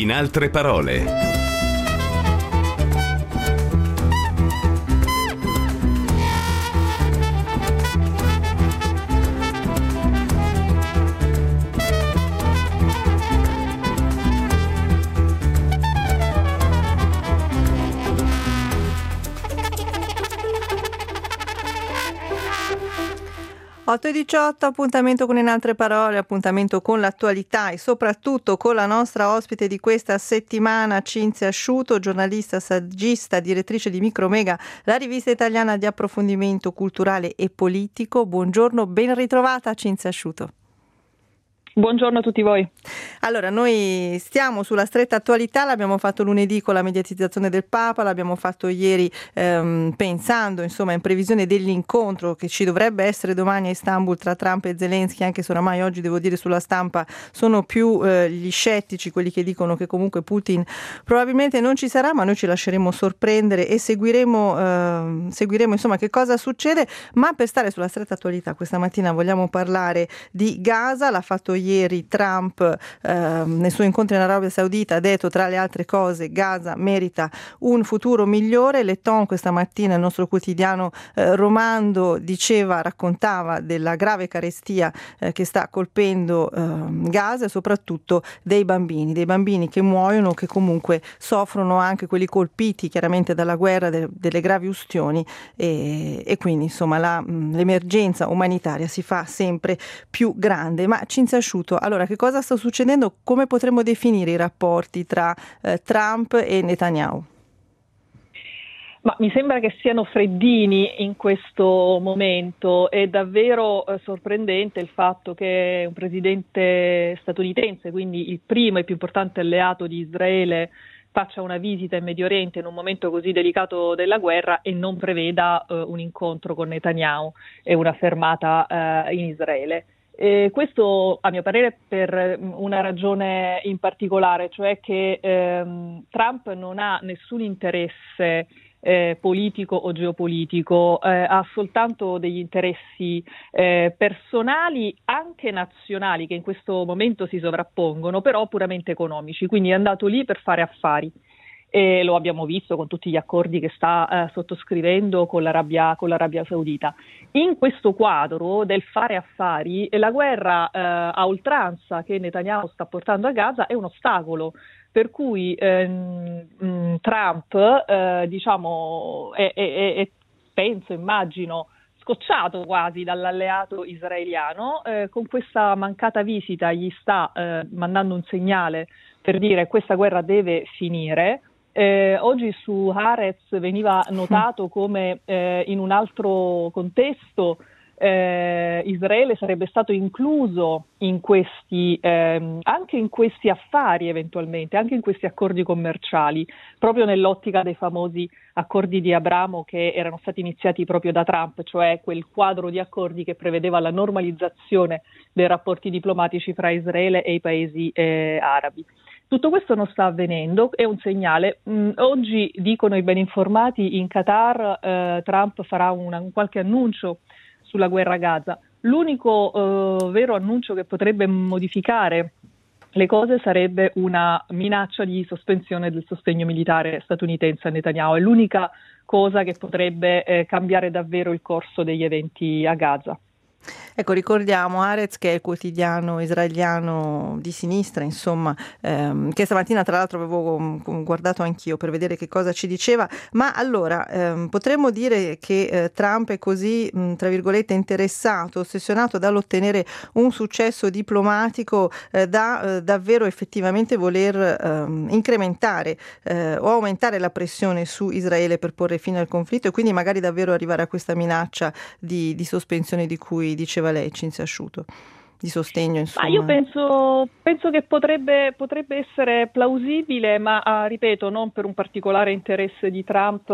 In altre parole. - 8:18, appuntamento con In altre parole, appuntamento con l'attualità e soprattutto con la nostra ospite di questa settimana, Cinzia Asciuto, giornalista, saggista, direttrice di Micromega, la rivista italiana di approfondimento culturale e politico. Buongiorno, ben ritrovata Cinzia Asciuto. Buongiorno a tutti voi. Allora, noi stiamo sulla stretta attualità, l'abbiamo fatto lunedì con la mediatizzazione del Papa, l'abbiamo fatto ieri pensando, insomma, in previsione dell'incontro che ci dovrebbe essere domani a Istanbul tra Trump e Zelensky, anche se oramai oggi, devo dire, sulla stampa sono più gli scettici quelli che dicono che comunque Putin probabilmente non ci sarà, ma noi ci lasceremo sorprendere e seguiremo insomma che cosa succede. Ma per stare sulla stretta attualità, questa mattina vogliamo parlare di Gaza. L'ha fatto ieri Trump nel suo incontro in Arabia Saudita, ha detto tra le altre cose Gaza merita un futuro migliore. Le Ton questa mattina, il nostro quotidiano romando, raccontava della grave carestia che sta colpendo Gaza e soprattutto dei bambini che muoiono, che comunque soffrono, anche quelli colpiti chiaramente dalla guerra, delle gravi ustioni e quindi insomma l'emergenza umanitaria si fa sempre più grande. Ma Cinzia Asciuto, allora, che cosa sta succedendo? Come potremmo definire i rapporti tra Trump e Netanyahu? Ma mi sembra che siano freddini in questo momento. È davvero sorprendente il fatto che un presidente statunitense, quindi il primo e più importante alleato di Israele, faccia una visita in Medio Oriente in un momento così delicato della guerra e non preveda un incontro con Netanyahu e una fermata in Israele. Questo a mio parere per una ragione in particolare, cioè che Trump non ha nessun interesse politico o geopolitico, ha soltanto degli interessi personali, anche nazionali, che in questo momento si sovrappongono, però puramente economici, quindi è andato lì per fare affari. E lo abbiamo visto con tutti gli accordi che sta sottoscrivendo con l'Arabia Saudita. In questo quadro del fare affari, la guerra a oltranza che Netanyahu sta portando a Gaza è un ostacolo, per cui Trump immagino, scocciato quasi dall'alleato israeliano, con questa mancata visita gli sta mandando un segnale per dire che questa guerra deve finire. Oggi su Haaretz veniva notato come in un altro contesto Israele sarebbe stato incluso in questi, anche in questi affari eventualmente, anche in questi accordi commerciali, proprio nell'ottica dei famosi accordi di Abramo che erano stati iniziati proprio da Trump, cioè quel quadro di accordi che prevedeva la normalizzazione dei rapporti diplomatici fra Israele e i paesi arabi. Tutto questo non sta avvenendo, è un segnale. Oggi, dicono i ben informati, in Qatar Trump farà un qualche annuncio sulla guerra a Gaza. L'unico vero annuncio che potrebbe modificare le cose sarebbe una minaccia di sospensione del sostegno militare statunitense a Netanyahu. È l'unica cosa che potrebbe cambiare davvero il corso degli eventi a Gaza. Ecco, ricordiamo Haaretz, che è il quotidiano israeliano di sinistra, insomma, che stamattina tra l'altro avevo guardato anch'io per vedere che cosa ci diceva. Ma allora, potremmo dire che Trump è così, tra virgolette, interessato, ossessionato dall'ottenere un successo diplomatico da davvero effettivamente voler incrementare o aumentare la pressione su Israele per porre fine al conflitto e quindi magari davvero arrivare a questa minaccia di sospensione di cui diceva lei, Cinzia Asciuto, di sostegno, insomma. Ma io penso che potrebbe essere plausibile, ma ripeto, non per un particolare interesse di Trump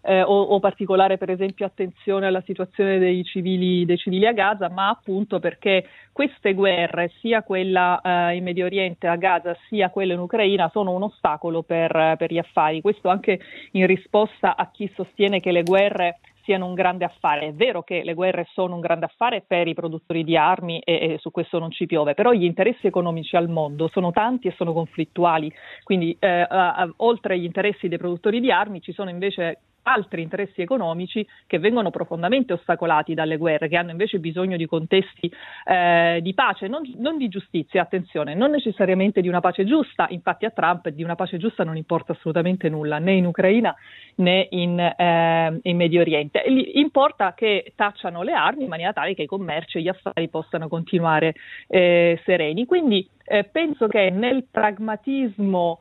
o particolare, per esempio, attenzione alla situazione dei civili a Gaza, ma appunto perché queste guerre, sia quella in Medio Oriente a Gaza sia quella in Ucraina, sono un ostacolo per gli affari. Questo anche in risposta a chi sostiene che le guerre siano un grande affare. È vero che le guerre sono un grande affare per i produttori di armi e su questo non ci piove, però gli interessi economici al mondo sono tanti e sono conflittuali, quindi oltre agli interessi dei produttori di armi ci sono invece altri interessi economici che vengono profondamente ostacolati dalle guerre, che hanno invece bisogno di contesti di pace, non di giustizia, attenzione, non necessariamente di una pace giusta. Infatti a Trump di una pace giusta non importa assolutamente nulla, né in Ucraina né in Medio Oriente. Gli importa che tacciano le armi in maniera tale che i commerci e gli affari possano continuare sereni. Quindi penso che nel pragmatismo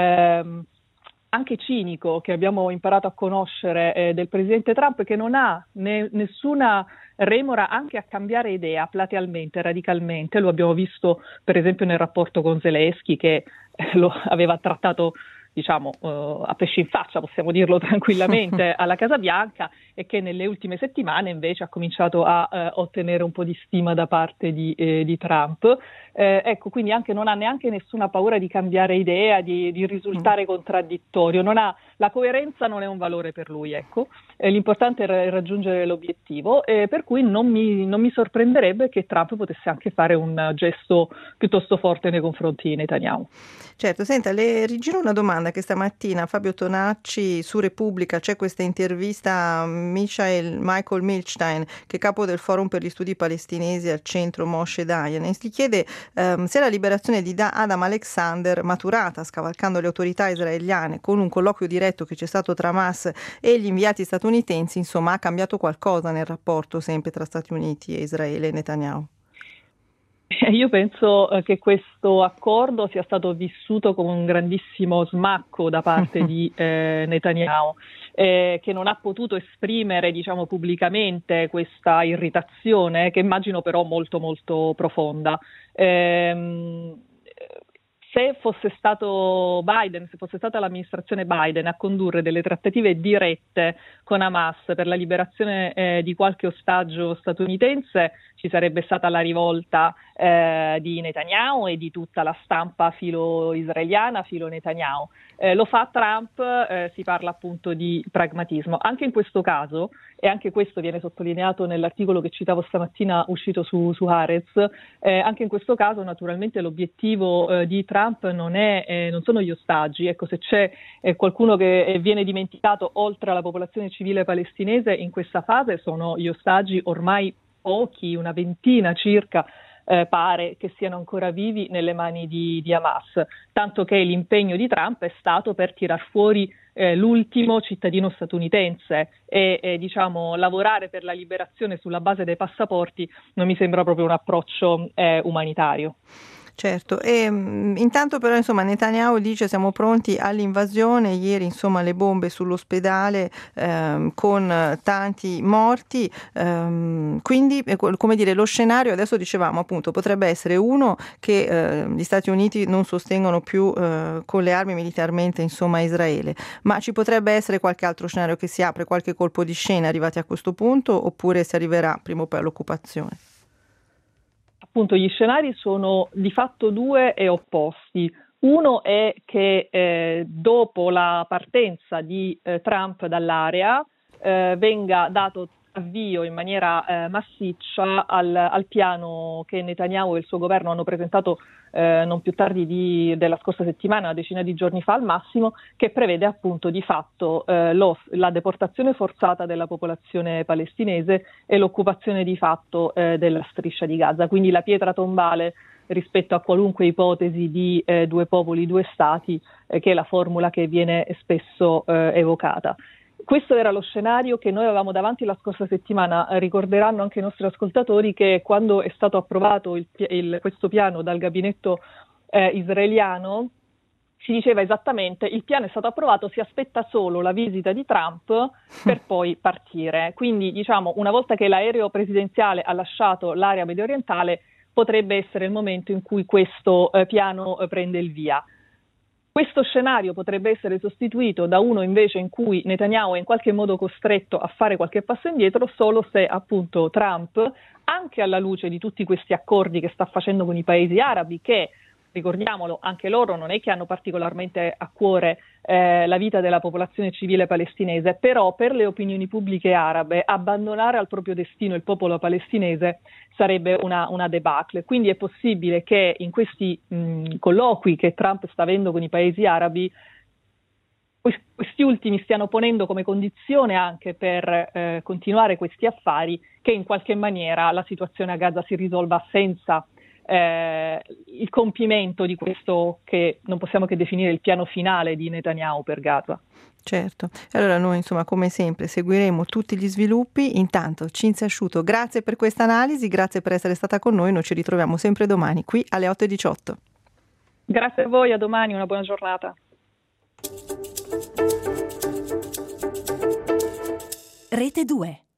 anche cinico che abbiamo imparato a conoscere del presidente Trump, che non ha nessuna remora anche a cambiare idea platealmente, radicalmente. Lo abbiamo visto per esempio nel rapporto con Zelensky, che lo aveva trattato diciamo a pesci in faccia, possiamo dirlo tranquillamente, alla Casa Bianca, e che nelle ultime settimane invece ha cominciato a ottenere un po' di stima da parte di Trump. Ecco, quindi anche non ha neanche nessuna paura di cambiare idea, di risultare contraddittorio. La coerenza non è un valore per lui, ecco. L'importante è raggiungere l'obiettivo, per cui non mi sorprenderebbe che Trump potesse anche fare un gesto piuttosto forte nei confronti di Netanyahu. Certo, senta, le rigiro una domanda che stamattina Fabio Tonacci su Repubblica c'è questa intervista a Michael Milstein, che è capo del Forum per gli studi palestinesi al centro Moshe Dayan, e si chiede se la liberazione di Adam Alexander, maturata scavalcando le autorità israeliane con un colloquio diretto che c'è stato tra Hamas e gli inviati statunitensi, insomma, ha cambiato qualcosa nel rapporto sempre tra Stati Uniti e Israele e Netanyahu. Io penso che questo accordo sia stato vissuto come un grandissimo smacco da parte di Netanyahu, che non ha potuto esprimere, diciamo, pubblicamente questa irritazione, che immagino però molto molto profonda. Se fosse stato Biden, se fosse stata l'amministrazione Biden a condurre delle trattative dirette con Hamas per la liberazione di qualche ostaggio statunitense, ci sarebbe stata la rivolta di Netanyahu e di tutta la stampa filo-israeliana, filo-Netanyahu. Lo fa Trump, si parla appunto di pragmatismo. Anche in questo caso, e anche questo viene sottolineato nell'articolo che citavo stamattina uscito su Haaretz, anche in questo caso naturalmente l'obiettivo di Trump non sono gli ostaggi. Ecco, se c'è qualcuno che viene dimenticato oltre alla popolazione civile palestinese in questa fase, sono gli ostaggi, ormai pochi, una ventina circa, pare che siano ancora vivi nelle mani di Hamas, tanto che l'impegno di Trump è stato per tirar fuori l'ultimo cittadino statunitense e diciamo lavorare per la liberazione sulla base dei passaporti non mi sembra proprio un approccio umanitario. Certo, e intanto però insomma Netanyahu dice siamo pronti all'invasione, ieri insomma le bombe sull'ospedale con tanti morti, quindi come dire lo scenario adesso dicevamo appunto potrebbe essere uno che gli Stati Uniti non sostengono più con le armi militarmente insomma Israele, ma ci potrebbe essere qualche altro scenario che si apre, qualche colpo di scena arrivati a questo punto, oppure si arriverà prima o poi all'occupazione? Appunto, gli scenari sono di fatto due e opposti. Uno è che dopo la partenza di Trump dall'area venga dato avvio in maniera massiccia al piano che Netanyahu e il suo governo hanno presentato non più tardi della scorsa settimana, una decina di giorni fa al massimo, che prevede appunto di fatto la deportazione forzata della popolazione palestinese e l'occupazione di fatto della striscia di Gaza, quindi la pietra tombale rispetto a qualunque ipotesi di due popoli, due stati, che è la formula che viene spesso evocata. Questo era lo scenario che noi avevamo davanti la scorsa settimana. Ricorderanno anche i nostri ascoltatori che quando è stato approvato questo piano dal gabinetto israeliano si diceva esattamente il piano è stato approvato, si aspetta solo la visita di Trump per poi partire. Quindi diciamo una volta che l'aereo presidenziale ha lasciato l'area mediorientale potrebbe essere il momento in cui questo piano prende il via. Questo scenario potrebbe essere sostituito da uno invece in cui Netanyahu è in qualche modo costretto a fare qualche passo indietro solo se appunto Trump, anche alla luce di tutti questi accordi che sta facendo con i paesi arabi che ricordiamolo, anche loro non è che hanno particolarmente a cuore la vita della popolazione civile palestinese, però per le opinioni pubbliche arabe abbandonare al proprio destino il popolo palestinese sarebbe una debacle. Quindi è possibile che in questi colloqui che Trump sta avendo con i paesi arabi, questi ultimi stiano ponendo come condizione anche per continuare questi affari che in qualche maniera la situazione a Gaza si risolva senza il compimento di questo che non possiamo che definire il piano finale di Netanyahu per Gaza. Certo, allora noi insomma come sempre seguiremo tutti gli sviluppi. Intanto Cinzia Asciuto, grazie per questa analisi, grazie per essere stata con noi ci ritroviamo sempre domani qui alle 8:18. Grazie a voi, a domani, una buona giornata. Rete 2.